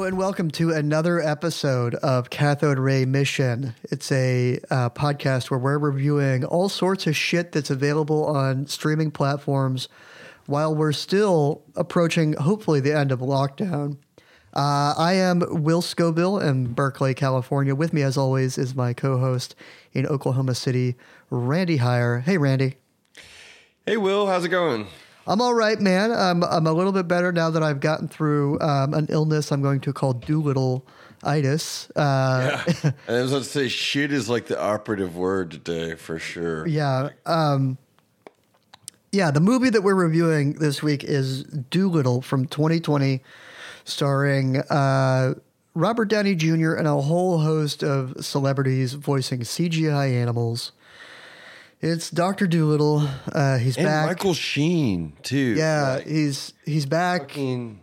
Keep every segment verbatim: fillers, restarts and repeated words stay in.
Hello and welcome to another episode of Cathode Ray Mission. It's a uh, podcast where we're reviewing all sorts of shit that's available on streaming platforms while we're still approaching, hopefully, the end of lockdown. Uh, I am Will Scoville in Berkeley, California. With me, as always, is my co-host in Oklahoma City, Randy Heyer. Hey, Randy. Hey, Will. How's it going? I'm all right, man. I'm I'm a little bit better now that I've gotten through um, an illness I'm going to call Doolittle-itis. Uh, yeah. And I was about to say, shit is like the operative word today for sure. Yeah. Um, yeah, the movie that we're reviewing this week is Doolittle from twenty twenty, starring uh, Robert Downey Junior and a whole host of celebrities voicing C G I animals. It's Doctor Doolittle. Uh, he's and back. Michael Sheen too. Yeah, like, he's he's back. Fucking,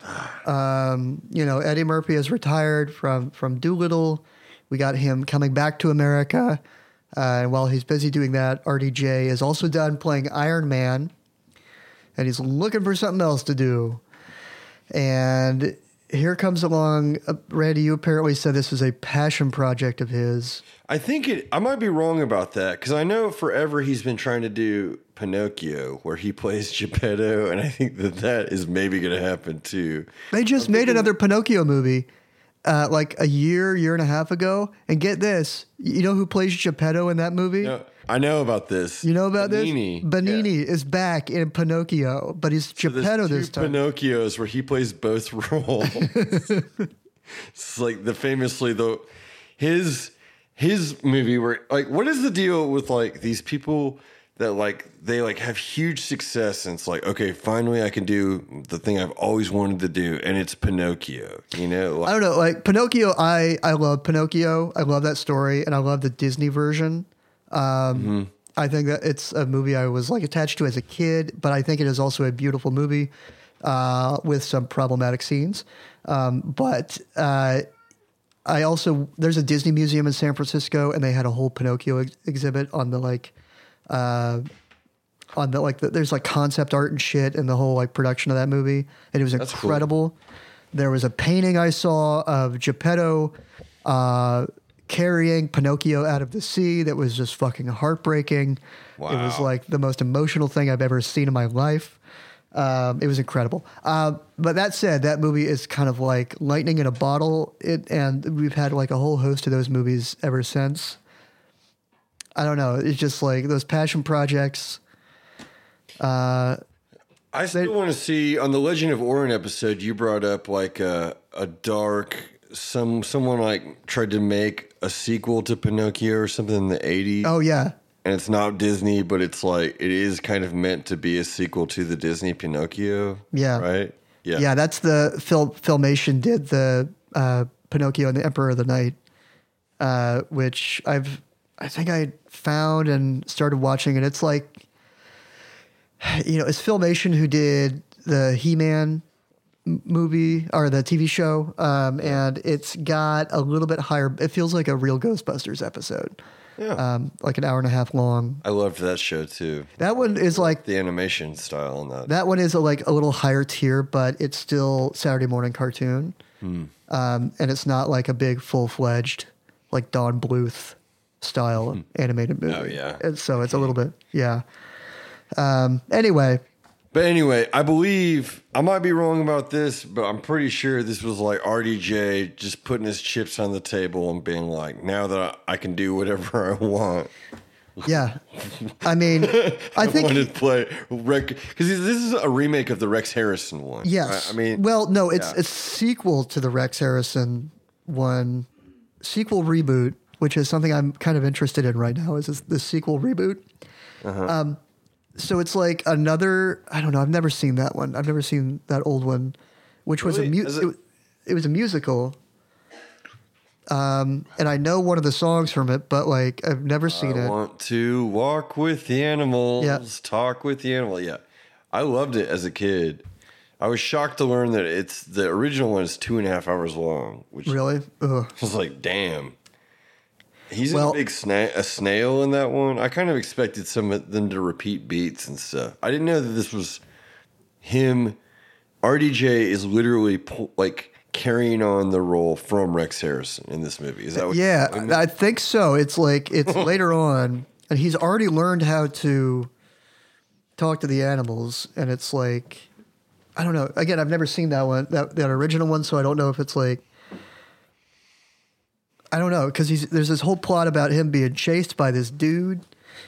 um, you know, Eddie Murphy has retired from from Doolittle. We got him coming back to America, uh, and while he's busy doing that, R D J is also done playing Iron Man, and he's looking for something else to do. And here comes along, uh, Randy. You apparently said this was a passion project of his. I think it. I might be wrong about that because I know forever he's been trying to do Pinocchio, where he plays Geppetto, and I think that that is maybe going to happen too. They just I'm made thinking, another Pinocchio movie, uh, like a year, year and a half ago. And get this, you know who plays Geppetto in that movie? No, I know about this. You know about Benigni. this? Benigni Yeah. is back in Pinocchio, but he's So there's Geppetto two this time. Pinocchios where he plays both roles. It's like the famously though his his movie where like what is the deal with like these people that like they like have huge success and it's like okay finally I can do the thing I've always wanted to do and it's Pinocchio, you know? Like, I don't know, like Pinocchio. I I love Pinocchio. I love that story, and I love the Disney version. Um, mm-hmm. I think that it's a movie I was like attached to as a kid, but I think it is also a beautiful movie uh, with some problematic scenes. Um, but uh, I also there's a Disney museum in San Francisco, and they had a whole Pinocchio ex- exhibit on the like, uh, on the like the, there's like concept art and shit, and the whole like production of that movie, and it was That's incredible. Cool. There was a painting I saw of Geppetto uh, carrying Pinocchio out of the sea that was just fucking heartbreaking. Wow. It was like the most emotional thing I've ever seen in my life. Um, it was incredible. Uh, but that said, that movie is kind of like lightning in a bottle. It, and we've had like a whole host of those movies ever since. I don't know. It's just like those passion projects. Uh, I still they, want to see on the Legend of Orin episode. You brought up like a a dark some someone like tried to make a sequel to Pinocchio or something in the eighties. oh yeah, and it's not Disney, but it's like it is kind of meant to be a sequel to the Disney Pinocchio. Yeah, right. Yeah, yeah. That's the Fil- Filmation did the uh, Pinocchio and the Emperor of the Night, uh, which I've I think I found and started watching, and it's like. You know, it's Filmation who did the He-Man m- movie or the T V show, um, and it's got a little bit higher. It feels like a real Ghostbusters episode, yeah, um, like an hour and a half long. I loved that show too. That one is like The animation style on that. that one is a, like a little higher tier, but it's still Saturday morning cartoon, Hmm. um, and it's not like a big full fledged like Don Bluth style animated movie. Oh, yeah. And so it's a little bit yeah. Um, anyway. But anyway, I believe I might be wrong about this, but I'm pretty sure this was like R D J just putting his chips on the table and being like, now that I can do whatever I want. Yeah. I mean, I think. I wanted to play Rex because this is a remake of the Rex Harrison one. Yes. I, I mean, well, no, it's yeah. a sequel to the Rex Harrison one, sequel reboot, which is something I'm kind of interested in right now. Is this, the sequel reboot? Uh-huh. Um, so it's like another. I don't know. I've never seen that one. I've never seen that old one, which was Really? a mu- Is it, it- it was a musical. Um, and I know one of the songs from it, but like I've never seen I it. want to walk with the animals, Yeah. talk with the animal. Yeah, I loved it as a kid. I was shocked to learn that it's the original one is two and a half hours long. Which Really? Ugh. I was like, damn. He's Well- a big sna- a snail in that one. I kind of expected some of them to repeat beats and stuff. I didn't know that this was him. R D J is literally po- like carrying on the role from Rex Harrison in this movie. Is that what Yeah, you're saying? I think so. It's like it's later on, and he's already learned how to talk to the animals, and it's like I don't know. Again, I've never seen that one, that that original one, so I don't know if it's like I don't know because he's there's this whole plot about him being chased by this dude,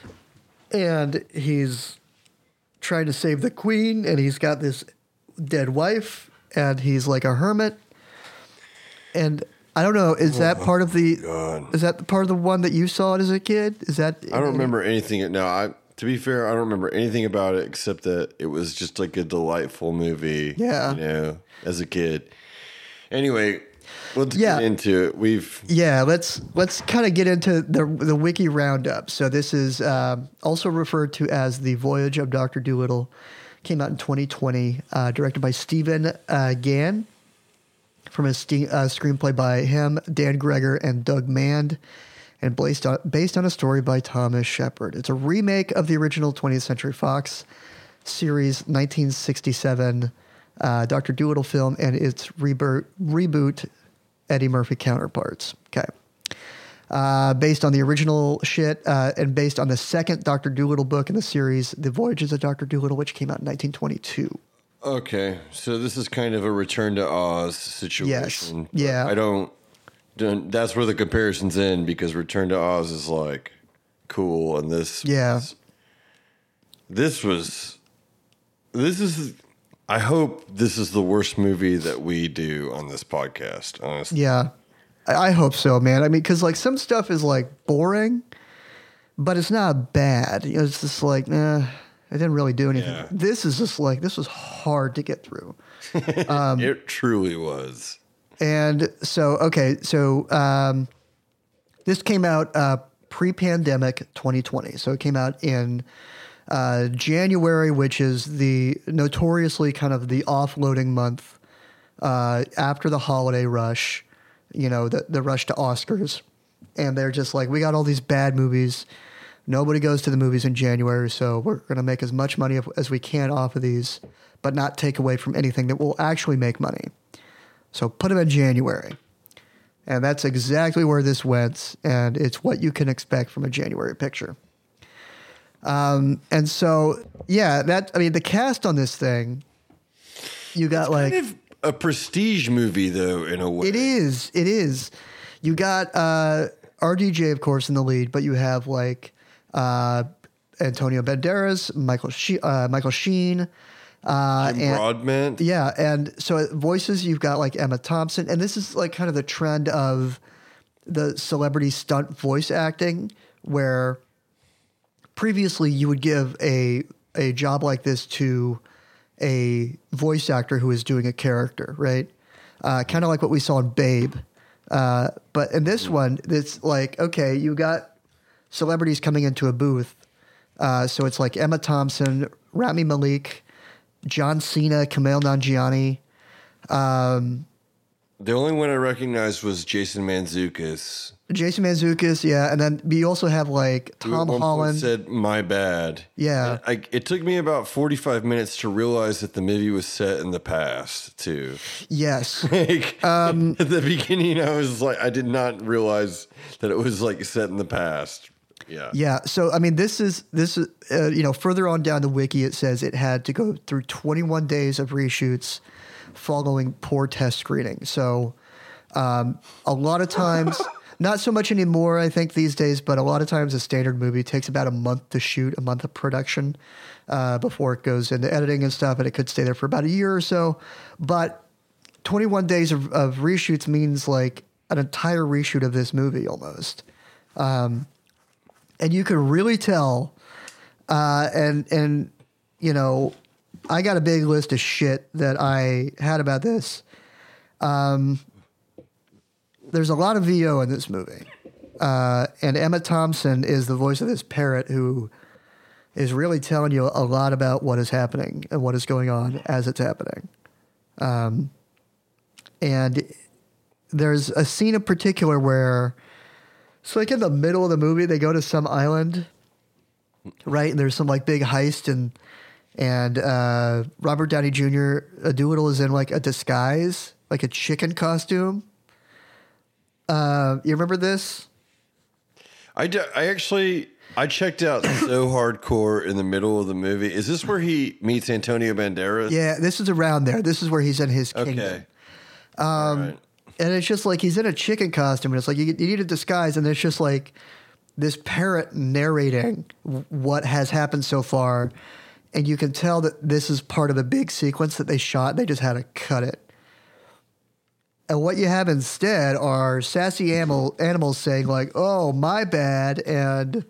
and he's trying to save the queen, and he's got this dead wife, and he's like a hermit, and I don't know. Is that part of the? God. Is that the part of the one that you saw it as a kid? Is that? I don't remember anything. Now, I to be fair, I don't remember anything about it except that it was just like a delightful movie. Yeah. You know, as a kid. Anyway, let's Yeah. get into it. We've Yeah, let's let's kind of get into the the wiki roundup. So this is um, also referred to as the Voyage of Doctor Dolittle. Came out in twenty twenty, uh, directed by Stephen uh, Gann, from a ste- uh, screenplay by him, Dan Greger, and Doug Mand, and based on, based on a story by Thomas Shepard. It's a remake of the original twentieth Century Fox series nineteen sixty-seven uh, Doctor Dolittle film and its reboot, reboot Eddie Murphy counterparts. Okay. Uh, based on the original shit uh, and based on the second Doctor Dolittle book in the series, The Voyages of Doctor Dolittle, which came out in nineteen twenty-two. okay. So this is kind of a Return to Oz situation. Yes. Yeah. I don't, don't. That's where the comparisons end because Return to Oz is like cool, and this. Yeah. Was, this was. This is. I hope this is the worst movie that we do on this podcast. Honestly. Yeah. I, I hope so, man. I mean, because like some stuff is like boring, but it's not bad. You know, it's just like, nah, I didn't really do anything. Yeah. This is just like, this was hard to get through. It truly was. And so, okay, so um, this came out uh, pre-pandemic twenty twenty. So it came out in uh, January, which is the notoriously kind of the offloading month uh, after the holiday rush, you know, the, the rush to Oscars. And they're just like, we got all these bad movies. Nobody goes to the movies in January, so we're going to make as much money as we can off of these, but not take away from anything that will actually make money. So put them in January. And that's exactly where this went, and it's what you can expect from a January picture. Um, and so, yeah, that I mean, the cast on this thing, you got like... Kind of a prestige movie, though, in a way. It is. It is. You got uh, R D J, of course, in the lead, but you have like uh, Antonio Banderas, Michael she- uh, Michael Sheen. Uh, Jim and, Broadbent. yeah, and so voices, you've got like Emma Thompson, and this is like kind of the trend of the celebrity stunt voice acting, where previously you would give a a job like this to a voice actor who is doing a character, right? Uh, kind of like what we saw in Babe. Uh, but in this one, it's like, okay, you got celebrities coming into a booth. Uh, so it's like Emma Thompson, Rami Malek, John Cena, Kumail Nanjiani. Um, The only one I recognized was Jason Mantzoukas. Jason Mantzoukas, yeah. And then you also have like who Tom at one point Holland. said, "My bad." Yeah. And I, it took me about forty-five minutes to realize that the movie was set in the past, too. Yes. Like, Um, at the beginning, I was like, I did not realize that it was like set in the past. Yeah. Yeah. So, I mean, this is, this is, uh, you know, further on down the wiki, it says it had to go through twenty-one days of reshoots following poor test screening. So, um, a lot of times, not so much anymore, I think, these days, but a lot of times a standard movie takes about a month to shoot, a month of production uh, before it goes into editing and stuff, and it could stay there for about a year or so. But twenty-one days of, of reshoots means like an entire reshoot of this movie almost. Um, and you could really tell, uh, and, and, you know, I got a big list of shit that I had about this. Um, there's a lot of V O in this movie. Uh, and Emma Thompson is the voice of this parrot who is really telling you a lot about what is happening and what is going on as it's happening. Um, and there's a scene in particular where it's like in the middle of the movie, they go to some island, right? And there's some like big heist, and and uh, Robert Downey Junior, uh, Doolittle is in like a disguise, like a chicken costume. Uh, you remember this? I, d- I actually I checked out So Hardcore in the middle of the movie. Is this where he meets Antonio Banderas? Yeah, this is around there. This is where he's in his kingdom. Okay. Um, right. And it's just like he's in a chicken costume, and it's like you, you need a disguise, and it's just like this parrot narrating w- what has happened so far, and you can tell that this is part of a big sequence that they shot. They just had to cut it. And what you have instead are sassy animal, animals saying like, "Oh, my bad," and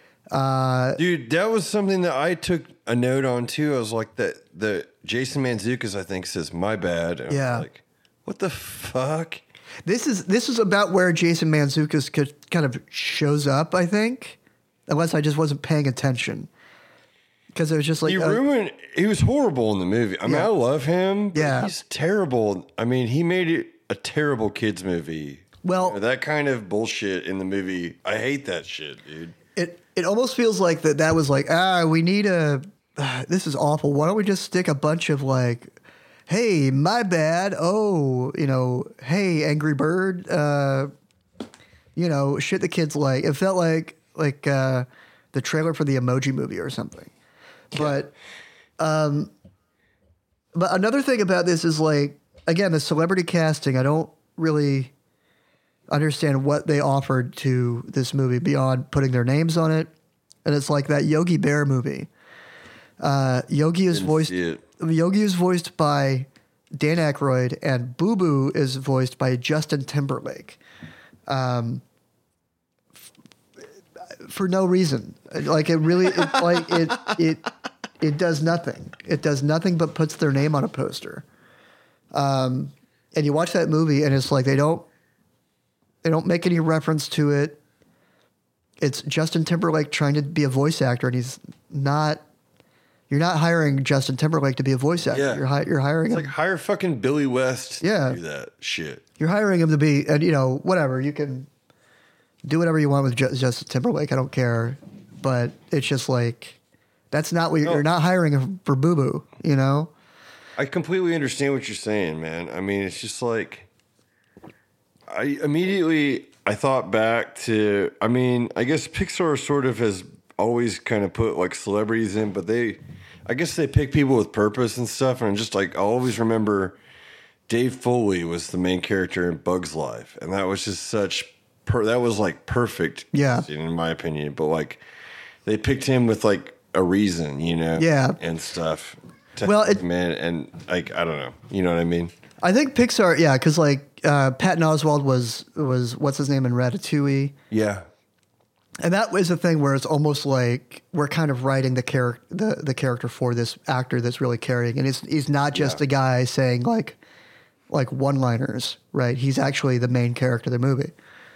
uh, dude, that was something that I took a note on too. I was like, that the Jason Mantzoukas, I think, says "my bad." And Yeah. I was like, what the fuck? This is this is about where Jason Mantzoukas could, kind of shows up, I think, unless I just wasn't paying attention, because it was just like He uh, ruined. He was horrible in the movie. I mean, Yeah. I love him. But Yeah. he's terrible. I mean, he made it a terrible kids movie. Well- You know, that kind of bullshit in the movie. I hate that shit, dude. it. It almost feels like that. That was like, ah, we need a. Uh, this is awful. Why don't we just stick a bunch of like, hey, my bad. Oh, you know, hey, Angry Bird. Uh, you know, shit the kids like. It felt like like uh, the trailer for the Emoji Movie or something. But, um, but another thing about this is like, again, the celebrity casting. I don't really understand what they offered to this movie beyond putting their names on it, and it's like that Yogi Bear movie. Uh, Yogi is Didn't voiced. see it. Yogi is voiced by Dan Aykroyd, and Boo Boo is voiced by Justin Timberlake. Um, f- for no reason, like it really, it, like it, it, it does nothing. It does nothing but puts their name on a poster. Um, and you watch that movie, and it's like they don't, they don't make any reference to it. It's Justin Timberlake trying to be a voice actor, and he's not. You're not hiring Justin Timberlake to be a voice actor. Yeah. You're, hi- you're hiring It's him. like hire fucking Billy West Yeah. to do that shit. You're hiring him to be, and you know, whatever. You can do whatever you want with Ju- Justin Timberlake. I don't care, but it's just like that's not what you're, No. you're not hiring him for Boo Boo. You know? I completely understand what you're saying, man. I mean, it's just like I immediately I thought back to. I mean, I guess Pixar sort of has always kind of put like celebrities in, but they, I guess they pick people with purpose and stuff. And just like I always remember, Dave Foley was the main character in Bug's Life, and that was just such. Per, that was like perfect, Yeah. in my opinion. But like, they picked him with like a reason, you know, Yeah. and stuff. To Well, have it- him in, and like I don't know, you know what I mean? I think Pixar, yeah, because like uh, Patton Oswalt was was what's his name in Ratatouille. Yeah. And that was a thing where it's almost like we're kind of writing the character, the, the character for this actor that's really carrying, and he's he's not just Yeah. a guy saying like like one liners, right? He's actually the main character of the movie.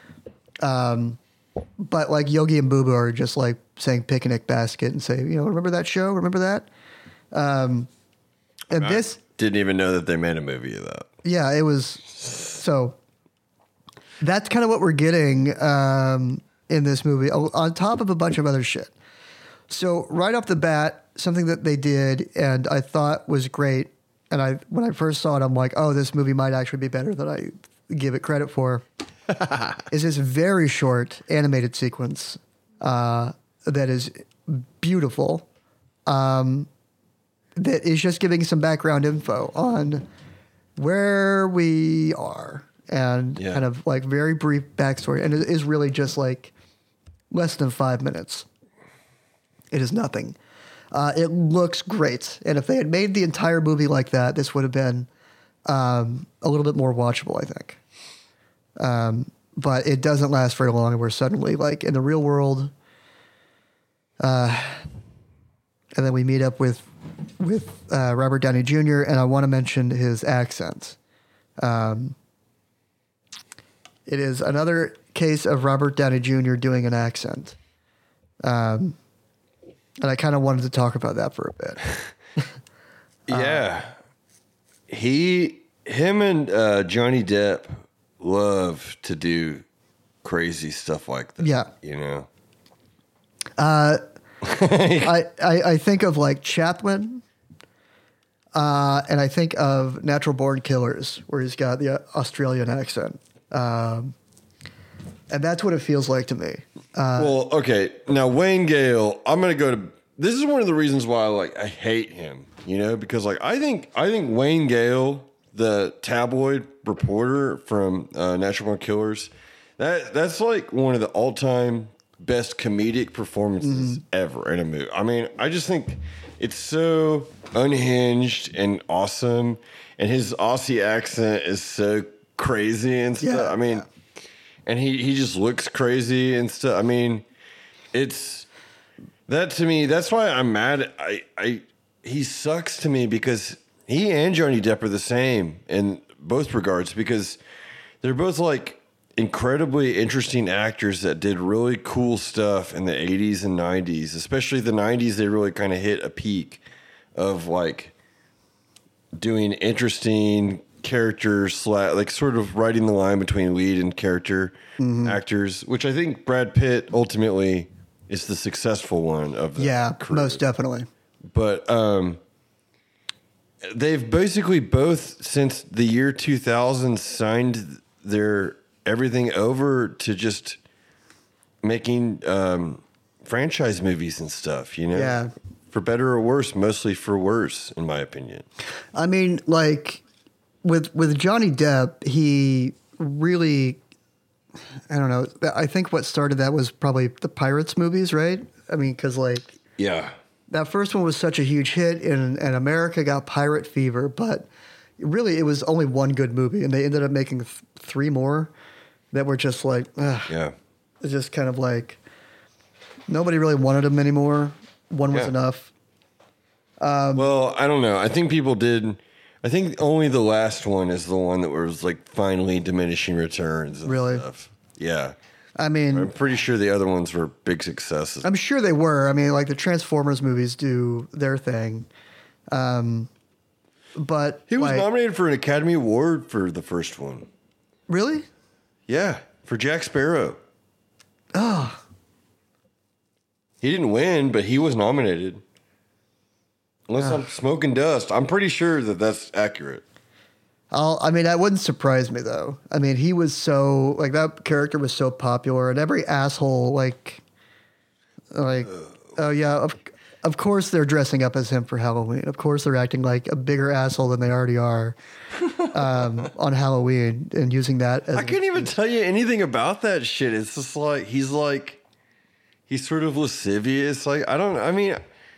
Um, but like Yogi and Boo Boo are just like saying picnic basket and say, you know, remember that show? Remember that? Um, and this, Didn't even know that they made a movie of that. yeah, it was so. That's kind of what we're getting um, in this movie, o- on top of a bunch of other shit. So right off the bat, something that they did and I thought was great, and I when I first saw it, I'm like, oh, this movie might actually be better than I give it credit for. Is this very short animated sequence uh, that is beautiful. Um, that is just giving some background info on where we are and Yeah. kind of like very brief backstory. And it is really just like less than five minutes. It is nothing. Uh, it looks great. And if they had made the entire movie like that, this would have been um, a little bit more watchable, I think. Um, but it doesn't last very long. And we're suddenly like in the real world. Uh, and then we meet up with with uh, Robert Downey Junior And I want to mention his accent. Um, it is another case of Robert Downey Junior doing an accent. Um, and I kind of wanted to talk about that for a bit. Yeah. he, him and uh, Johnny Depp love to do crazy stuff like that. Yeah. You know? I, I I think of like Chaplin. Uh, and I think of Natural Born Killers, where he's got the Australian accent. Um, and that's what it feels like to me. Uh, well, okay. Now, Wayne Gale, I'm going to go to... This is one of the reasons why like I hate him, you know, because like I think I think Wayne Gale, the tabloid reporter from uh, Natural Born Killers, that that's like one of the all-time best comedic performances mm-hmm. ever in a movie. I mean, I just think it's so unhinged and awesome, and his Aussie accent is so crazy and stuff. Yeah, I mean, yeah. and he he just looks crazy and stuff. I mean, it's that to me. That's why I'm mad. I I he sucks to me because he and Johnny Depp are the same in both regards because they're both like incredibly interesting actors that did really cool stuff in the eighties and nineties, especially the nineties. They really kind of hit a peak of like doing interesting characters, like sort of writing the line between lead and character mm-hmm. actors, which I think Brad Pitt ultimately is the successful one of the yeah, crew. Most definitely. But um, they've basically both since the year two thousand signed their everything over to just making um, franchise movies and stuff, you know? Yeah. For better or worse, mostly for worse, in my opinion. I mean, like, with with Johnny Depp, he really, I don't know, I think what started that was probably the Pirates movies, right? I mean, because, like... Yeah. That first one was such a huge hit, and, and America got pirate fever, but really it was only one good movie, and they ended up making th- three more that were just like, ugh. Yeah. It's just kind of like, nobody really wanted them anymore. One was yeah. enough. Um, well, I don't know. I think people did. I think only the last one is the one that was like finally diminishing returns. And really? Stuff. Yeah. I mean, I'm pretty sure the other ones were big successes. I'm sure they were. I mean, like the Transformers movies do their thing. Um, but he was like, nominated for an Academy Award for the first one. Really? Yeah, for Jack Sparrow. Oh. He didn't win, but he was nominated. Unless oh. I'm smoking dust. I'm pretty sure that that's accurate. I'll, I mean, that wouldn't surprise me, though. I mean, he was so... Like, that character was so popular, and every asshole, like... Like, oh, yeah, of, of course they're dressing up as him for Halloween. Of course they're acting like a bigger asshole than they already are um, on Halloween and using that as... I couldn't even tell you anything about that shit. It's just like, he's like... He's sort of lascivious. Like, I don't... I mean...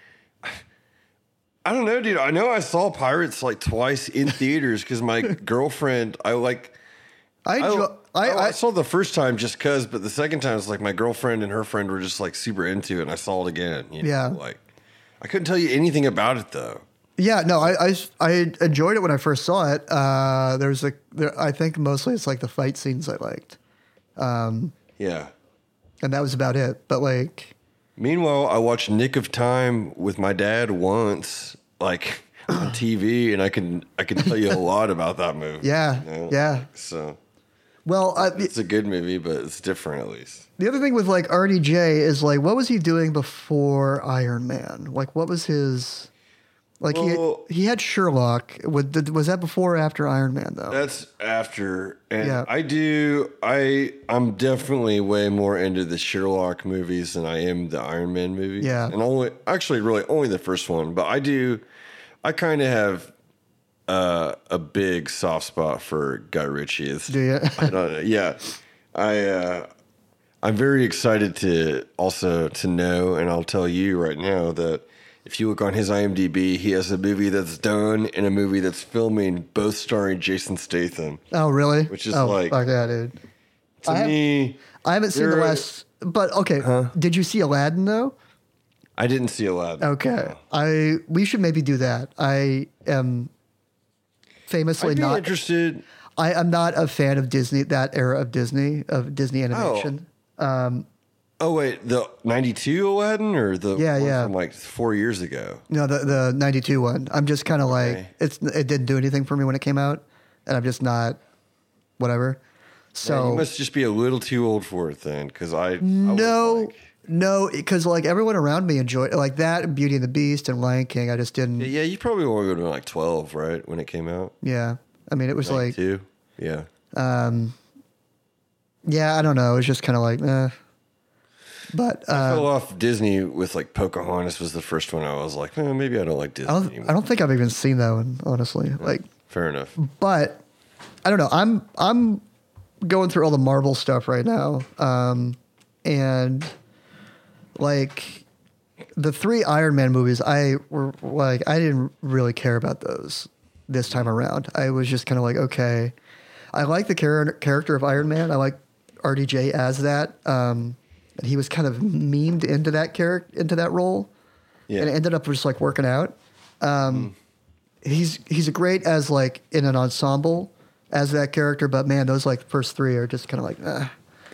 I don't know, dude. I know I saw Pirates like twice in theaters because my girlfriend, I like... I, enjoy, I, I, I saw the first time just because, but the second time it's like my girlfriend and her friend were just like super into it, and I saw it again. You know? Yeah. Like, I couldn't tell you anything about it, though. Yeah, no, I, I, I enjoyed it when I first saw it. Uh, there's a, there, I think mostly it's like the fight scenes I liked. Um, yeah. And that was about it. But like... Meanwhile, I watched Nick of Time with my dad once, like on T V, and I can I can tell you a lot about that movie. Yeah, you know? yeah. So, well, uh, it's a good movie, but it's different at least. The other thing with like R D J is like, what was he doing before Iron Man? Like, what was his? Like well, he he had Sherlock. Was, was that before or after Iron Man though? That's after. And yeah. I do. I I'm definitely way more into the Sherlock movies than I am the Iron Man movies. Yeah. And only actually really only the first one, but I do. I kind of have uh, a big soft spot for Guy Ritchie. It's, do you? I don't know. Yeah. I uh, I'm very excited to also to know, and I'll tell you right now that. If you look on his IMDb, he has a movie that's done and a movie that's filming, both starring Jason Statham. Oh, really? Which is oh, like, fuck yeah, dude. To I me, have, I haven't seen the last, but okay. Huh? Did you see Aladdin though? I didn't see Aladdin. Okay, no. I we should maybe do that. I am famously I'd be not interested. I am not a fan of Disney, that era of Disney of Disney animation. Oh. Um, Oh wait, the ninety-two Aladdin or the yeah, one yeah. from like four years ago? No, the the ninety-two one. I'm just kind of okay. like it's it didn't do anything for me when it came out, and I'm just not whatever. So Man, you must just be a little too old for it then, because I no, I like, No, because like everyone around me enjoyed like that and Beauty and the Beast and Lion King. I just didn't. Yeah, you probably were going to like twelve, right, when it came out. Yeah, I mean it was like. Two. Yeah. Um. Yeah, I don't know. It was just kind of like, eh. But uh, I fell off Disney with like Pocahontas was the first one. I was like, eh, maybe I don't like Disney I don't. anymore. I don't think I've even seen that one, honestly. Like, Fair enough. but I don't know. I'm I'm going through all the Marvel stuff right now, um, and like the three Iron Man movies, I were like I didn't really care about those this time around. I was just kind of like, okay, I like the char- character of Iron Man. I like R D J as that. Um, and he was kind of memed into that character, into that role, Yeah. and it ended up just like working out. Um, mm. He's he's great as like in an ensemble as that character, but man, those like first three are just kind of like, eh.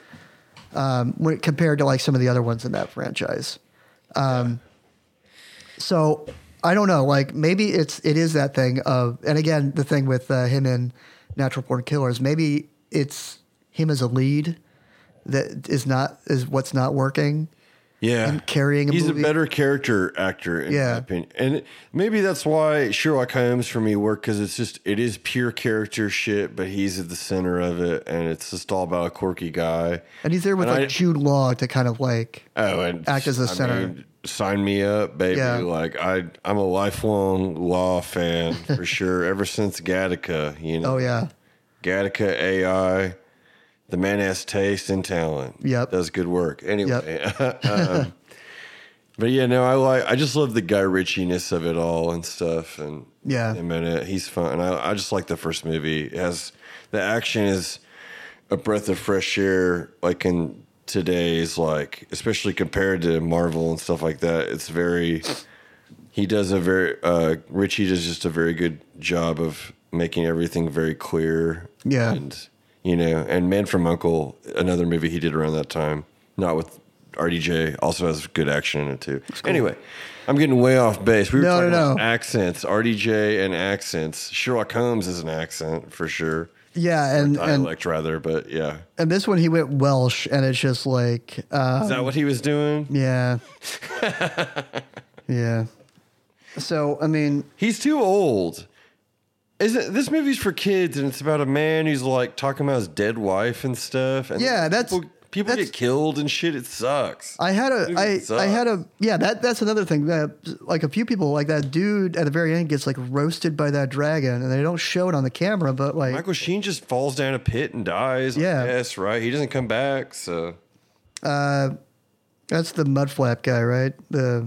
um, when compared to like some of the other ones in that franchise. Um, yeah. So I don't know, like maybe it's it is that thing of, and again the thing with uh, him in Natural Born Killers, maybe it's him as a lead that is not is what's not working. Yeah, and carrying a he's movie. a better character actor in Yeah. my opinion, and maybe that's why Sherlock Holmes for me worked, because it's just it is pure character shit, but he's at the center of it, and it's just all about a quirky guy. And he's there with And like I- Jude Law to kind of like Oh, and act as a I center. mean, sign me up, baby. Yeah. Like I, I'm a lifelong Law fan for sure. Ever since Gattaca, you know. Oh yeah, Gattaca A I, the man has taste and talent. Yep. Does good work. Anyway. um, but yeah, no, I like, I just love the Guy Ritchie-ness of it all and stuff. And Yeah. him in it, he's fun. I, I just like the first movie. It has, the action is a breath of fresh air, like in today's, like, especially compared to Marvel and stuff like that. It's very, he does a very, uh, Ritchie does just a very good job of making everything very clear. Yeah. And, you know, and Man from U N C L E, another movie he did around that time, not with R D J, also has good action in it too. Anyway, I'm getting way off base. We were No, talking no, about no. accents, R D J and accents. Sherlock Holmes is an accent for sure. yeah, and and Dialect rather, but yeah. and this one he went Welsh, and it's just like, uh, Is that what he was doing? yeah, yeah. So I mean, He's too old. Is it, this movie's for kids, and it's about a man who's like talking about his dead wife and stuff. And Yeah, that's- people, people that's- get killed and shit. It sucks. I had a, Dude, I, it I had a, sucks. yeah. That that's another thing that like a few people like that dude at the very end gets like roasted by that dragon, and they don't show it on the camera, but like, Michael Sheen just falls down a pit and dies. Yeah. Yes, right. He doesn't come back. So uh, that's the mudflap guy, right? The,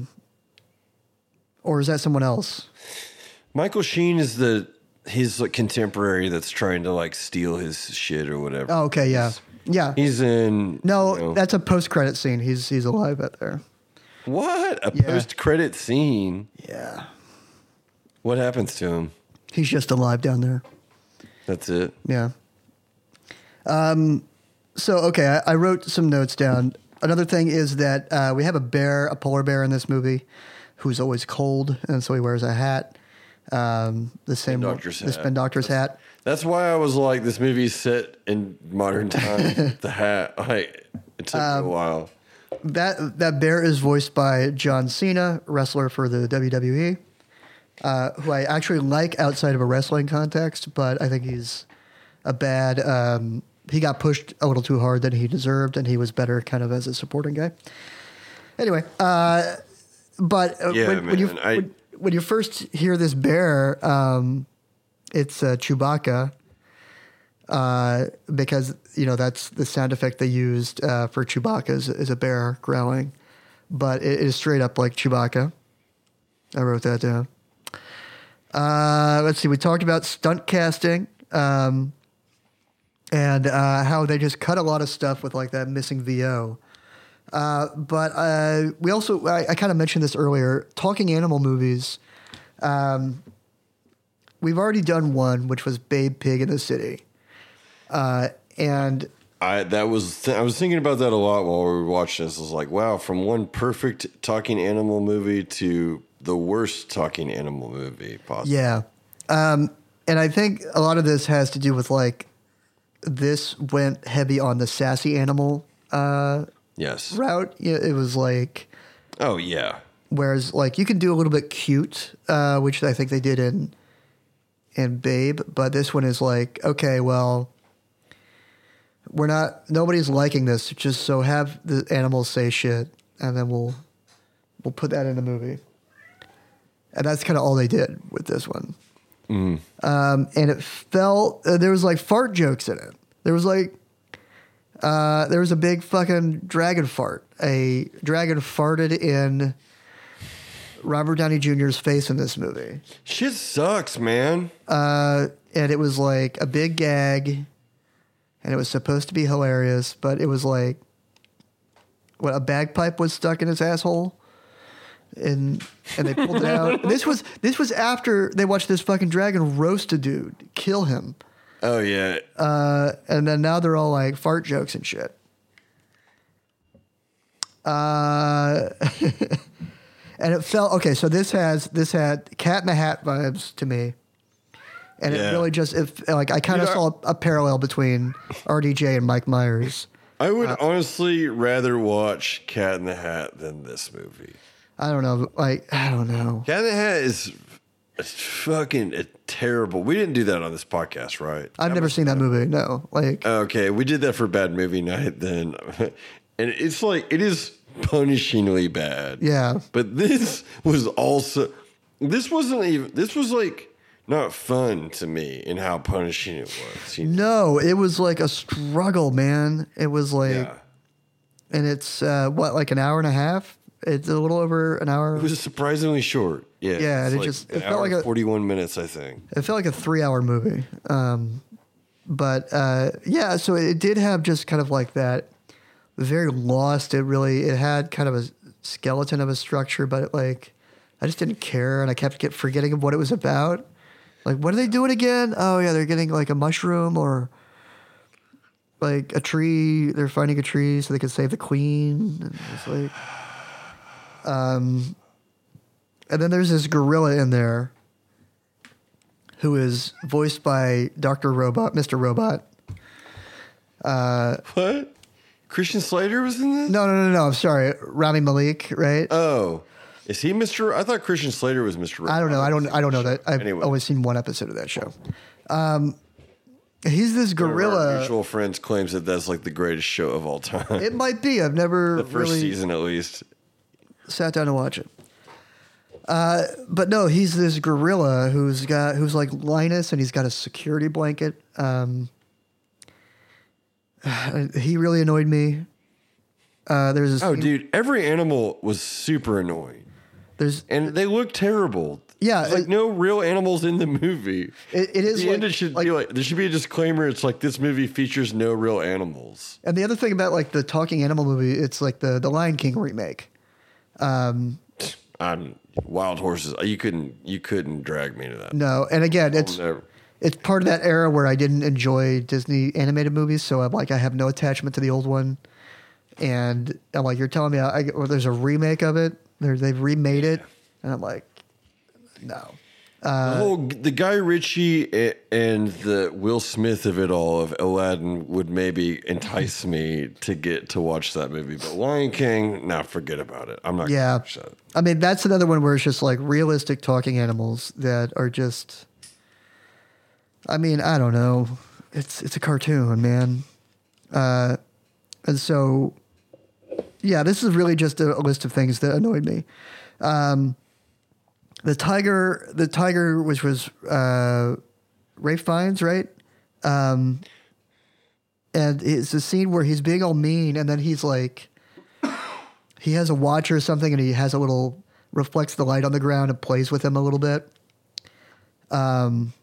or is that someone else? Michael Sheen is the his like contemporary that's trying to like steal his shit or whatever. Oh, okay, yeah, yeah. He's in. No, you know- that's a post-credit scene. He's he's alive out there. what a Yeah. post credit scene. Yeah, What happens to him? he's just alive down there. That's it. Yeah. Um. So okay, I, I wrote some notes down. Another thing is that uh, we have a bear, a polar bear in this movie, who's always cold, and so he wears a hat. Um, the same Spin one- doctor's the hat. spin doctor's hat. That's why I was like, this movie's set in modern times. The hat, like, it took Um, me a while. That that bear is voiced by John Cena, wrestler for the W W E, uh, who I actually like outside of a wrestling context, but I think he's a bad. Um, he got pushed a little too hard than he deserved, and he was better kind of as a supporting guy. Anyway, uh, but uh, Yeah, when, when you man, I- when, when you first hear this bear, um, it's uh, Chewbacca. Uh, because you know that's the sound effect they used uh, for Chewbacca is, is a bear growling, but it is straight up like Chewbacca. I wrote that down. Uh, let's see. We talked about stunt casting um, and uh, how they just cut a lot of stuff with like that missing V O. Uh, but uh, we also I, I kind of mentioned this earlier. Talking animal movies. Um, we've already done one, which was Babe Pig in the City. Uh, and I that was I was thinking about that a lot while we were watching this. I was like, wow, from one perfect talking animal movie to the worst talking animal movie possible. yeah, um, and I think a lot of this has to do with like this went heavy on the sassy animal uh, Yes. route. Yeah, it was like, Oh yeah. whereas like you can do a little bit cute, uh, which I think they did in in Babe, but this one is like, okay, well, we're not, nobody's liking this, just so have the animals say shit, and then we'll we'll put that in the movie. And that's kind of all they did with this one. Mm. Um, and it felt, uh, there was like fart jokes in it. There was like, uh, there was a big fucking dragon fart. A dragon farted in Robert Downey Junior's face in this movie. Shit sucks, man. Uh, and it was like a big gag, and it was supposed to be hilarious, but it was like, what, a bagpipe was stuck in his asshole, and and they pulled it out. This was this was after they watched this fucking dragon roast a dude, kill him, Oh yeah. uh, and then now they're all like fart jokes and shit. Uh, and it felt okay. So this has this had Cat in the Hat vibes to me. And Yeah. it really just, if like, I kind of You know, saw a parallel between R D J and Mike Myers. I would honestly rather watch Cat in the Hat than this movie. I don't know, like, I don't know. Cat in the Hat is it's fucking uh, terrible. We didn't do that on this podcast, right? I've never seen that movie. No, like, Okay, we did that for Bad Movie Night then. And it's like, it is punishingly bad. yeah, But this was also, this wasn't even, this was like not fun to me in how punishing it was. You know? no, it was like a struggle, man. It was like, Yeah. and it's uh, what, like an hour and a half? It's a little over an hour. It was surprisingly short. Yeah. Yeah, it's and it like just- an it felt hour like and a- forty-one minutes, I think. It felt like a three-hour movie. Um, but uh, yeah, so it did have just kind of like that very lost. It really it had kind of a skeleton of a structure, but it, like I just didn't care, and I kept get forgetting of what it was about. Like, what are they doing again? Oh yeah, they're getting like a mushroom or like a tree. They're finding a tree so they can save the queen. And it's like, um, and then there's this gorilla in there who is voiced by Doctor Robot, Mister Robot. What? Christian Slater was in this? No, no, no, no. I'm sorry, Rami Malek, right? Oh. Is he Mister I thought Christian Slater was Mister I don't know. I don't. I don't know that. I've Anyway. only seen one episode of that show. Um, he's this One of our gorilla. mutual friends claims that that's like the greatest show of all time. It might be. I've never the first really season, at least. sat down to watch it. Uh, but no, he's this gorilla who's got who's like Linus, and he's got a security blanket. Um, he really annoyed me. Uh, there's this Oh, dude, every animal was super annoying, there's and they look terrible. Yeah, There's like it- no real animals in the movie. It- it is At the like- end, it should like- be like there should be a disclaimer. It's like this movie features no real animals. and the other thing about like the talking animal movie, it's like the the Lion King remake. I'm wild horses. You couldn't you couldn't drag me to that. No, and again, it's never. it's part of that era where I didn't enjoy Disney animated movies, so I'm like I have no attachment to the old one. And I'm like, you're telling me I, or there's a remake of it? There, they've remade it, and I'm like, no. the whole the Guy Ritchie a- and the Will Smith of it all of Aladdin would maybe entice me to get to watch that movie, but Lion King, nah, forget about it. I'm not Yeah, gonna watch that. I mean that's another one where it's just like realistic talking animals that are just. I mean, I don't know. It's it's a cartoon, man, uh, and so. Yeah, this is really just a, a list of things that annoyed me. Um, the tiger, the tiger, which was uh, Ray Fiennes, right? Um, and it's a scene where he's being all mean, and then he's like, he has a watch or something, and he has a little reflects the light on the ground and plays with him a little bit. Um,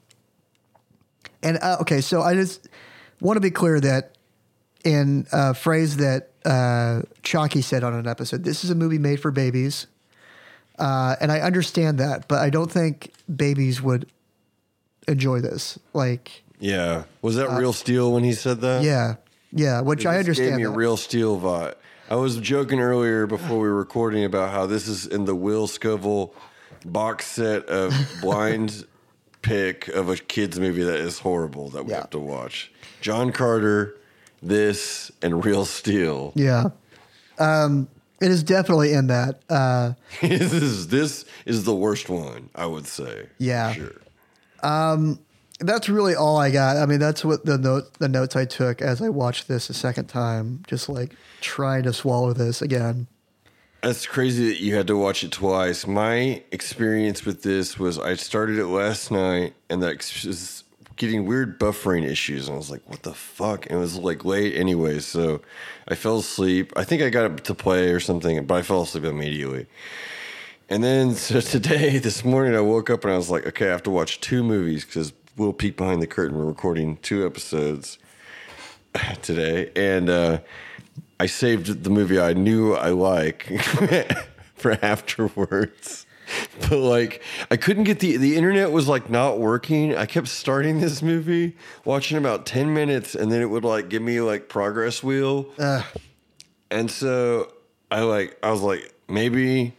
and uh, okay, so I just want to be clear that in a phrase that uh, Chalky said on an episode, this is a movie made for babies. Uh, and I understand that, but I don't think babies would enjoy this. Like, Yeah, was that Real Steel when he said that? Uh, yeah, yeah, which I This understand. Gave me a that. Real Steel vibe. I was joking earlier before we were recording about how this is in the Will Scoville box set of blind pick of a kids movie that is horrible that we Yeah. have to watch. John Carter, this, and Real Steel. Yeah. Um, it is definitely in that. Uh, this is this is the worst one, I would say. Yeah. For sure. That's really all I got. I mean, that's what the note the notes I took as I watched this a second time, just like trying to swallow this again. That's crazy that you had to watch it twice. My experience with this was I started it last night and that was getting weird buffering issues. And I was like, what the fuck? And it was like late anyway. So I fell asleep. I think I got it to play or something, but I fell asleep immediately. And then so today, this morning, I woke up and I was like, okay, I have to watch two movies because we'll peek behind the curtain. We're recording two episodes today. And, uh, I saved the movie I knew I like for afterwards. But like I couldn't get the the internet was like not working. I kept starting this movie, watching about ten minutes, and then it would like give me like progress wheel. Uh, and so I like I was like, maybe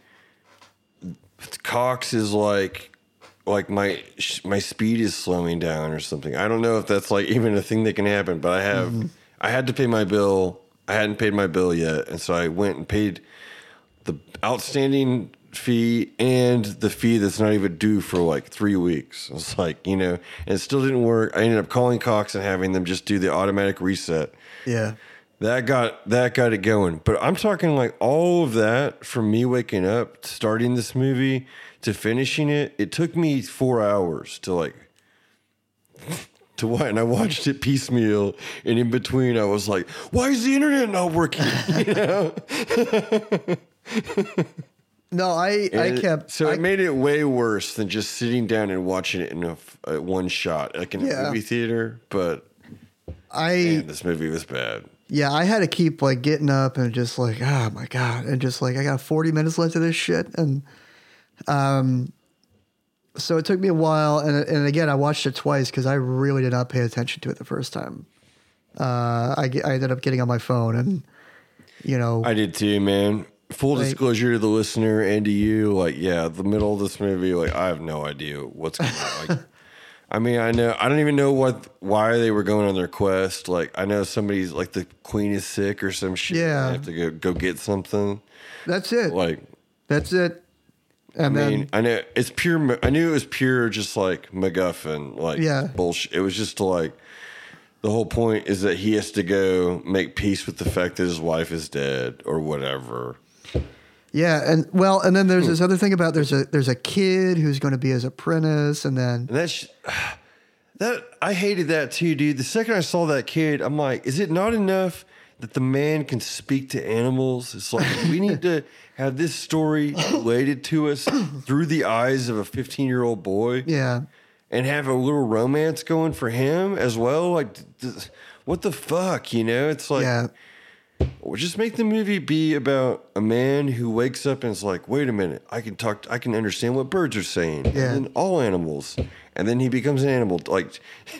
Cox is like like my my speed is slowing down or something. I don't know if that's like even a thing that can happen, but I have mm-hmm. I had to pay my bill. I hadn't paid my bill yet, and so I went and paid the outstanding fee and the fee that's not even due for like three weeks. I was like, you know, and it still didn't work. I ended up calling Cox and having them just do the automatic reset. Yeah. That got that got it going. But I'm talking like all of that from me waking up, starting this movie to finishing it, it took me four hours to like to what, and I watched it piecemeal, and in between I was like, why is the internet not working? You know? No, I, and I kept... So I, it made it way worse than just sitting down and watching it in a, a one shot, like in yeah. a movie theater, but I man, this movie was bad. Yeah, I had to keep like getting up and just like, oh my God. And just like, I got forty minutes left of this shit. And um, so it took me a while. And, and again, I watched it twice because I really did not pay attention to it the first time. Uh, I, I ended up getting on my phone and, you know. I did too, man. Full like, disclosure to the listener and to you, like, yeah, the middle of this movie, like, I have no idea what's going on. Like, I mean, I know, I don't even know what, why they were going on their quest. Like, I know somebody's, like, the queen is sick or some shit. Yeah. They have to go, go get something. That's it. Like, that's it. And I then, mean, I know it's pure, I knew it was pure, just like MacGuffin, like, yeah. bullshit. It was just to, like, the whole point is that he has to go make peace with the fact that his wife is dead or whatever. Yeah, and well, and then there's this other thing about there's a there's a kid who's going to be his apprentice, and then and that's that I hated that too, dude. The second I saw that kid, I'm like, is it not enough that the man can speak to animals? It's like we need to have this story related to us through the eyes of a fifteen year old boy, yeah, and have a little romance going for him as well. Like, what the fuck, you know? It's like. Yeah. Or just make the movie be about a man who wakes up and is like, wait a minute, I can talk, I can understand what birds are saying. Yeah. And then all animals. And then he becomes an animal. Like,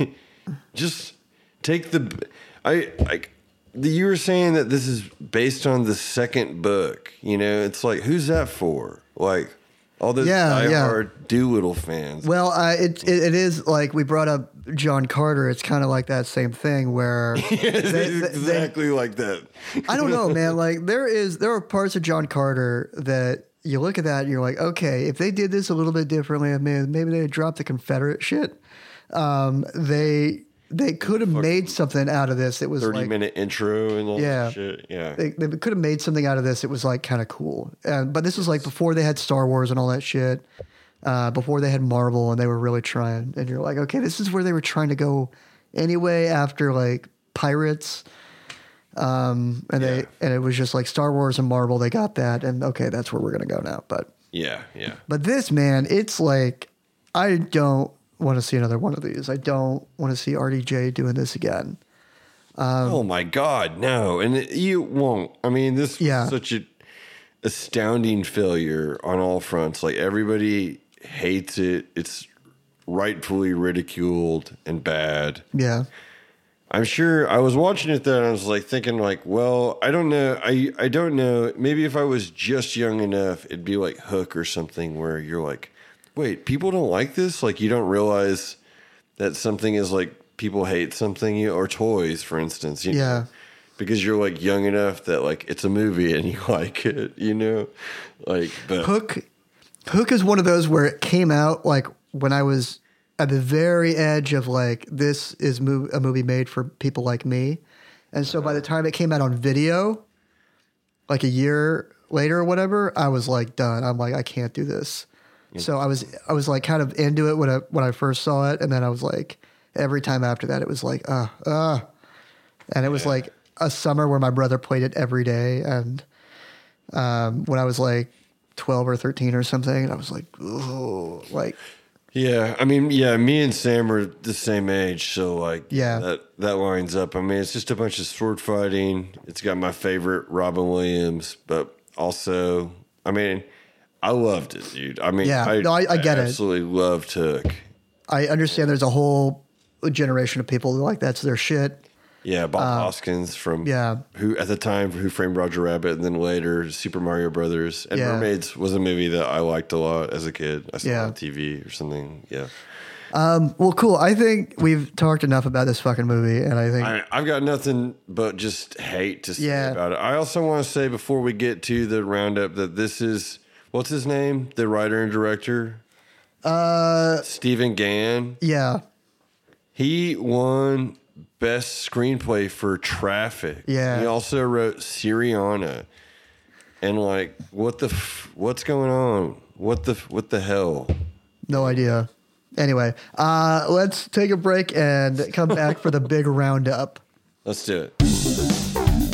just take the, I, like, the, you were saying that this is based on the second book. You know, it's like, who's that for? Like, all those yeah, diehard yeah. Doolittle fans. Well, uh, it, it it is like we brought up John Carter. It's kind of like that same thing where yes, they, it's exactly they, like that. I don't know, man. Like there is there are parts of John Carter that you look at that and you're like, okay, if they did this a little bit differently, maybe maybe they dropped the Confederate shit. Um, they. They could have made something out of this. It was thirty like, minute intro and all yeah, that shit. Yeah. They, they could have made something out of this. It was like kind of cool. And, but this was like before they had Star Wars and all that shit, uh, before they had Marvel and they were really trying. And you're like, okay, this is where they were trying to go anyway after like Pirates. Um, and yeah. they, and it was just like Star Wars and Marvel. They got that. And okay, that's where we're going to go now. But yeah, yeah. But this, man, it's like, I don't want to see another one of these. I don't want to see R D J doing this again. Um, oh my God, no. And it, you won't. I mean, this was yeah. such an astounding failure on all fronts. Like everybody hates it. It's rightfully ridiculed and bad. Yeah. I'm sure I was watching it then and I was like thinking like, well, I don't know. I, I don't know. Maybe if I was just young enough, it'd be like Hook or something where you're like, wait, people don't like this? Like, you don't realize that something is like people hate something, or toys, for instance. You yeah. know? because you're like young enough that like it's a movie and you like it, you know, like but Hook. Hook is one of those where it came out like when I was at the very edge of like this is mov- a movie made for people like me, and so by the time it came out on video, like a year later or whatever, I was like done. I'm like I can't do this. So I was I was like kind of into it when I when I first saw it, and then I was like every time after that it was like uh uh, and it was Yeah. like a summer where my brother played it every day, and um, when I was like twelve or thirteen or something, and I was like oh like yeah, I mean, yeah, me and Sam are the same age, so like Yeah. that that lines up. I mean, it's just a bunch of sword fighting. It's got my favorite Robin Williams, but also, I mean, I loved it, dude. I mean, Yeah. No, I- I get it. absolutely loved Hook. I understand there's a whole generation of people who like that's their shit. Yeah, Bob Hoskins from Uh, yeah. who at the time Who Framed Roger Rabbit, and then later Super Mario Brothers and Yeah. Mermaids was a movie that I liked a lot as a kid. I saw it Yeah. on T V or something. Yeah, Well, cool. I think we've talked enough about this fucking movie, and I think I, I've got nothing but just hate to say Yeah. about it. I also want to say before we get to the roundup that this is what's his name, the writer and director, uh, Stephen Gann. yeah, He won Best Screenplay for Traffic. Yeah. He also wrote Syriana. And like, what the, f- what's going on? What the, f- what the hell? no idea. Anyway, uh, let's take a break and come back for the big roundup. Let's do it.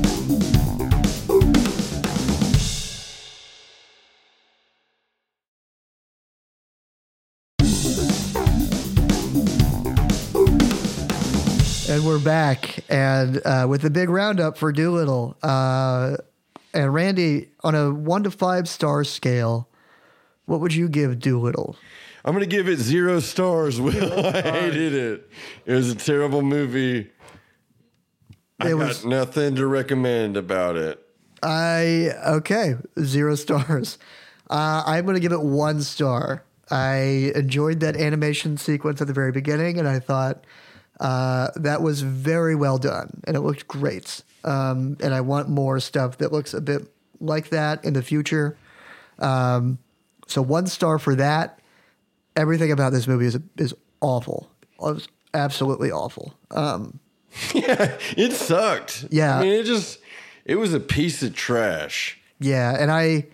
And we're back, and uh, with the big roundup for Doolittle. Uh, and Randy, on a one to five star scale, what would you give Doolittle? I'm going to give it zero stars, Will. I hated it. It was a terrible movie. I It got was- nothing to recommend about it. I okay, zero stars. Uh, I'm going to give it one star. I enjoyed that animation sequence at the very beginning, and I thought uh, that was very well done, and it looked great. Um, and I want more stuff that looks a bit like that in the future. Um, so one star for that. Everything about this movie is is awful. It was absolutely awful. Um, Yeah, it sucked. Yeah. I mean, it just, it was a piece of trash. Yeah, and I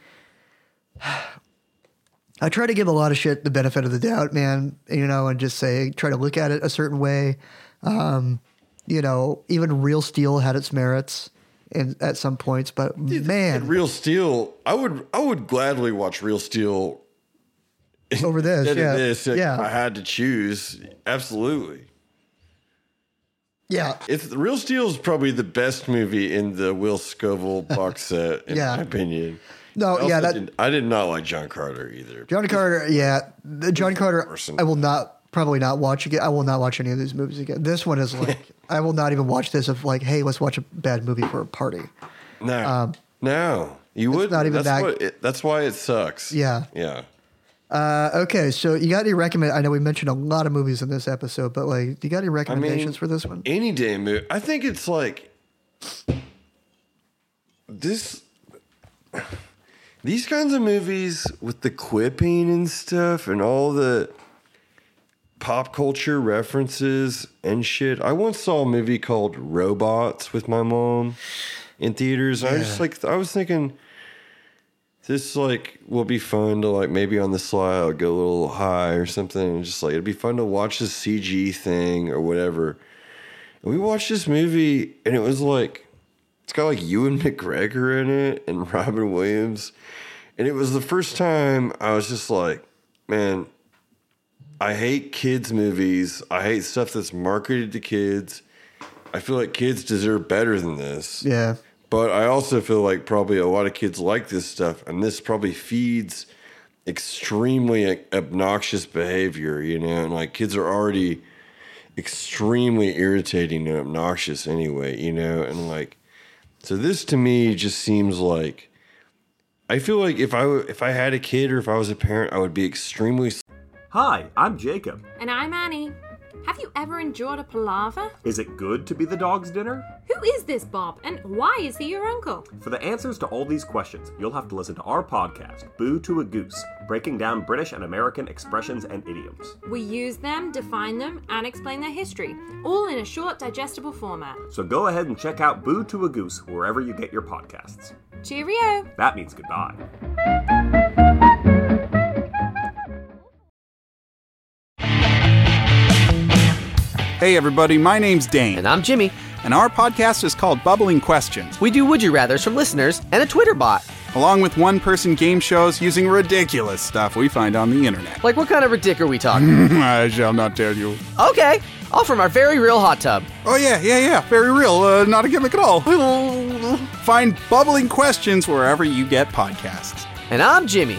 I try to give a lot of shit the benefit of the doubt, man, you know, and just say try to look at it a certain way. Um, you know, even Real Steel had its merits in at some points, but man, And Real Steel, I would, I would gladly watch Real Steel over this, instead yeah, of this if I yeah, had to choose. Absolutely. yeah, It's Real Steel is probably the best movie in the Will Scoville box set, in Yeah. my opinion. No, I also yeah, that- didn't- I did not like John Carter either. John Carter, yeah, the John Carter. Person. I will not probably not watch again. I will not watch any of these movies again. This one is like I will not even watch this. Of like, hey, let's watch a bad movie for a party. No, no, you would not even that's that- What it, that's why it sucks. Yeah. yeah. Uh, okay, so you got any recommend? I know we mentioned a lot of movies in this episode, but like, do you got any recommendations for this one? Any damn movie. I think it's like this. These kinds of movies with the quipping and stuff and all the pop culture references and shit. I once saw a movie called Robots with my mom in theaters. I was just like, I was thinking, this like will be fun to like maybe on the slide I'll go a little high or something, and just like it'd be fun to watch this C G thing or whatever. And we watched this movie and it was like it's got like Ewan McGregor in it and Robin Williams. And it was the first time I was just like, man, I hate kids movies. I hate stuff that's marketed to kids. I feel like kids deserve better than this. Yeah, But I also feel like probably a lot of kids like this stuff, and this probably feeds extremely obnoxious behavior, you know, and like kids are already extremely irritating and obnoxious anyway, you know, and like, so this to me just seems like, I feel like if I if I had a kid or if I was a parent, I would be extremely. Hi, I'm Jacob. And I'm Annie. Have you ever endured a palaver? Is it good to be the dog's dinner? Who is this Bob, and why is he your uncle? For the answers to all these questions, you'll have to listen to our podcast, Boo to a Goose, breaking down British and American expressions and idioms. We use them, define them, and explain their history, all in a short, digestible format. So go ahead and check out Boo to a Goose wherever you get your podcasts. Cheerio! That means goodbye. Hey everybody, my name's Dane. And I'm Jimmy. And our podcast is called Bubbling Questions. We do Would You Rathers from listeners and a Twitter bot. Along with one-person game shows using ridiculous stuff we find on the internet. Like what kind of ridic are we talking? I shall not tell you. Okay, all from our very real hot tub. Oh yeah, yeah, yeah, very real, uh, not a gimmick at all. Find Bubbling Questions wherever you get podcasts. And I'm Jimmy.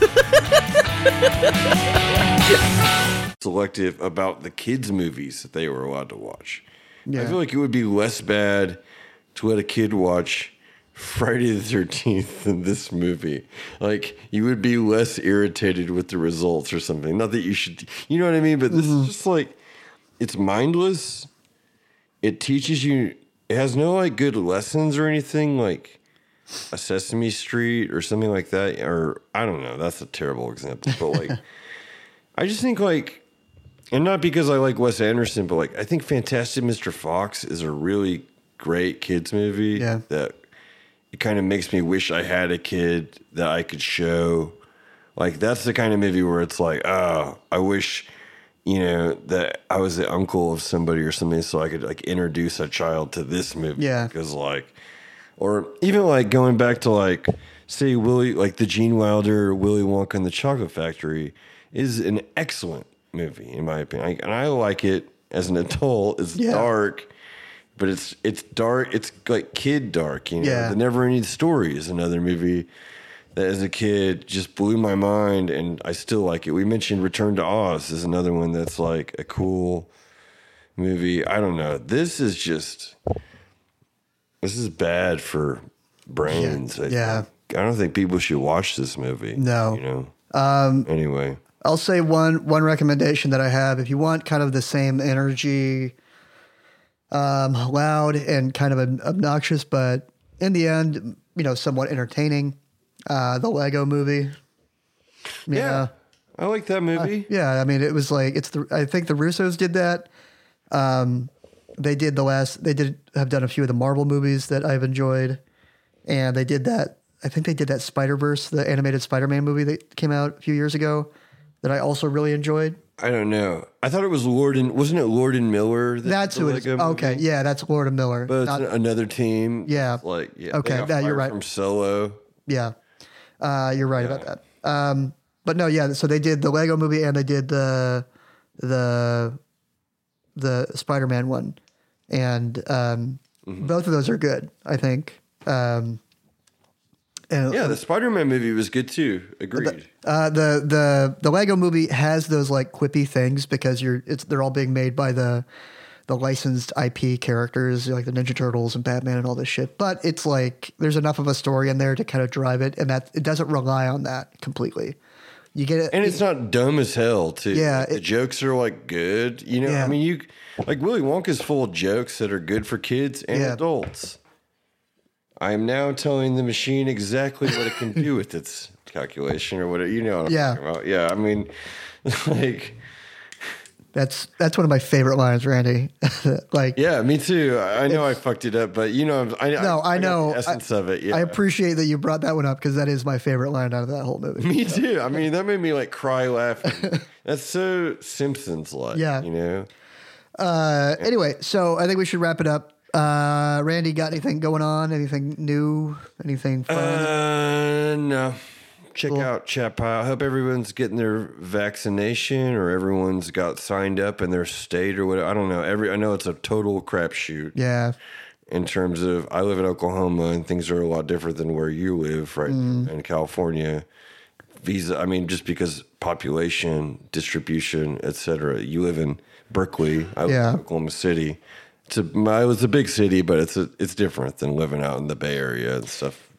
Selective about the kids' movies that they were allowed to watch. Yeah. I feel like it would be less bad to let a kid watch Friday the thirteenth than this movie. Like, you would be less irritated with the results or something. Not that you should, you know what I mean? But this mm-hmm. is just like, it's mindless. It teaches you, it has no like good lessons or anything like a Sesame Street or something like that. Or, I don't know, that's a terrible example. But like, I just think like, and not because I like Wes Anderson, but like I think Fantastic Mister Fox is a really great kids movie. Yeah. That it kind of makes me wish I had a kid that I could show. Like that's the kind of movie where it's like, oh, I wish, you know, that I was the uncle of somebody or something, so I could like introduce a child to this movie. Yeah. Because like, or even like going back to like, say Willy, like the Gene Wilder Willy Wonka and the Chocolate Factory is an excellent movie in my opinion, I, and I like it as an adult. It's yeah. dark, but it's it's dark. It's like kid dark. You know, yeah. The Never Ending Story is another movie that, as a kid, just blew my mind, and I still like it. We mentioned Return to Oz is another one that's like a cool movie. I don't know. This is just this is bad for brains. Yeah. I, yeah. I don't think people should watch this movie. No. You know. Um, anyway. I'll say one one recommendation that I have. If you want kind of the same energy, um, loud and kind of obnoxious, but in the end, you know, somewhat entertaining, uh, the Lego Movie. Yeah, yeah. I like that movie. Uh, yeah, I mean, it was like, it's the, I think the Russos did that. Um, they did the last, they did have done a few of the Marvel movies that I've enjoyed. And they did that, I think they did that Spider-Verse, the animated Spider-Man movie that came out a few years ago, that I also really enjoyed. I don't know. I thought it was Lord and wasn't it Lord and Miller? That, that's who it is. Okay, yeah, that's Lord and Miller. But Not, it's another team. Yeah. Like yeah. Okay, yeah, you're right. From Solo. Yeah, uh, you're right yeah. about that. Um, but no, yeah. So they did the Lego movie and they did the the the Spider-Man one, and um, mm-hmm. both of those are good. I think. Um, And, yeah, the Spider-Man movie was good too. Agreed. The, uh, the the the Lego movie has those like quippy things because you're it's they're all being made by the the licensed I P characters like the Ninja Turtles and Batman and all this shit. But it's like there's enough of a story in there to kind of drive it, and that it doesn't rely on that completely. You get it, and it's not dumb as hell too. Yeah, the it, jokes are like good. You know, yeah. I mean, you like Willy Wonka's full of jokes that are good for kids and yeah. adults. I am now telling the machine exactly what it can do with its calculation or whatever. You know what I'm yeah. talking about. Yeah, I mean, like... That's that's one of my favorite lines, Randy. Like, yeah, me too. I know I fucked it up, but you know, I, no, I, I know the essence I, of it. Yeah, I appreciate that you brought that one up because that is my favorite line out of that whole movie. Me so. too. I mean, that made me like cry laughing. That's so Simpsons-like. Yeah, you know. Uh, anyway, so I think we should wrap it up. Uh, Randy, got anything going on? Anything new? Anything fun? Uh, no. Check cool. out Chat Pile. I hope everyone's getting their vaccination or everyone's got signed up in their state or whatever. I don't know. Every I know it's a total crapshoot. Yeah. In terms of, I live in Oklahoma and things are a lot different than where you live, right? Mm. In California. Visa, I mean, just because population, distribution, et cetera. You live in Berkeley. I live yeah. in Oklahoma City. It's a, it was a big city, but it's a, it's different than living out in the Bay Area and stuff.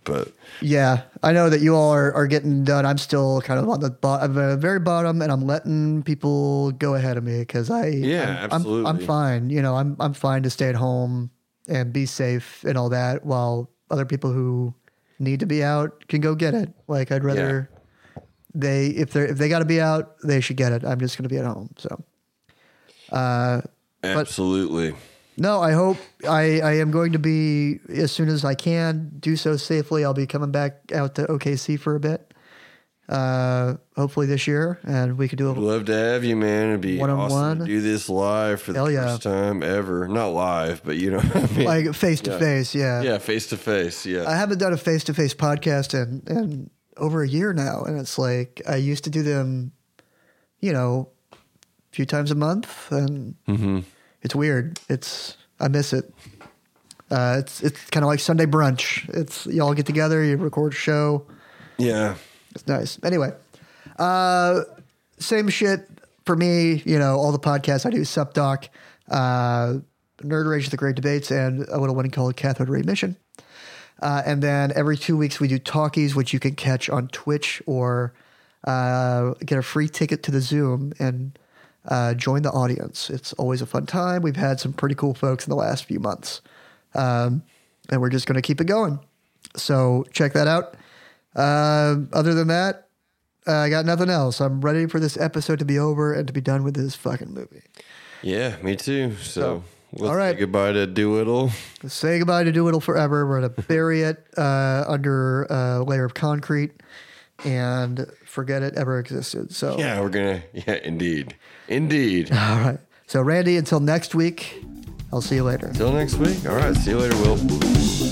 But Yeah, I know that you all are, are getting done. I'm still kind of on the bo- I'm at the very bottom, and I'm letting people go ahead of me because I Yeah, I'm, I'm, absolutely. I'm fine. You know, I'm I'm fine to stay at home and be safe and all that, while other people who need to be out can go get it. Like I'd rather they if they are if they got to be out, they should get it. I'm just going to be at home. So, uh, absolutely. no, I hope I, I am going to be, as soon as I can, do so safely. I'll be coming back out to O K C for a bit, uh, hopefully this year, and we could do a I'd love to have you, man. It'd be One-on-one. awesome to do this live for the Hell yeah. first time ever. Not live, but you know what I mean. like face to face. Yeah, yeah, face to face. Yeah. I haven't done a face to face podcast in in over a year now, and it's like I used to do them, you know, a few times a month, and Mm-hmm. it's weird. It's I miss it. Uh, it's it's kind of like Sunday brunch. It's y'all get together, you record a show. Yeah. It's nice. Anyway, uh, same shit for me. You know, all the podcasts I do, SupDoc, uh, Nerd Rage, The Great Debates, and a little one called Cathode Ray Mission. Uh, and then every two weeks we do Talkies, which you can catch on Twitch or uh, get a free ticket to the Zoom and uh, join the audience. It's always a fun time. We've had some pretty cool folks in the last few months. Um, and we're just going to keep it going. So check that out. Uh, other than that, uh, I got nothing else. I'm ready for this episode to be over and to be done with this fucking movie. Yeah, me too. So, So, let's all right. say goodbye to Doolittle. Say goodbye to Doolittle forever. We're going to bury it uh, under a layer of concrete and forget it ever existed. So, Yeah, we're gonna. Yeah, indeed, indeed. all right. So, Randy, until next week, I'll see you later. Until next week. All right. See you later, Will.